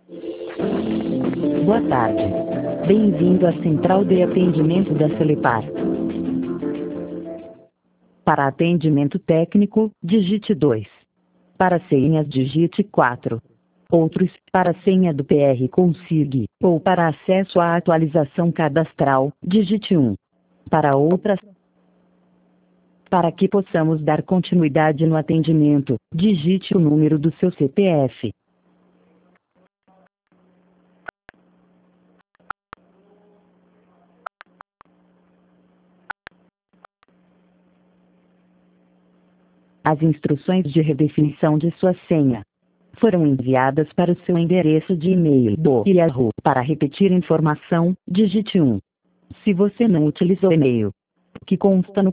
Boa tarde. Bem-vindo à central de atendimento da Celepar. Para atendimento técnico, digite 2. Para senhas, digite 4. Outros, para senha do PR Consig, ou para acesso à atualização cadastral, digite 1. Para outras, para que possamos dar continuidade no atendimento, digite o número do seu CPF. As instruções de redefinição de sua senha foram enviadas para o seu endereço de e-mail do Yahoo. Para repetir informação, digite 1. Se você não utilizou o e-mail que consta no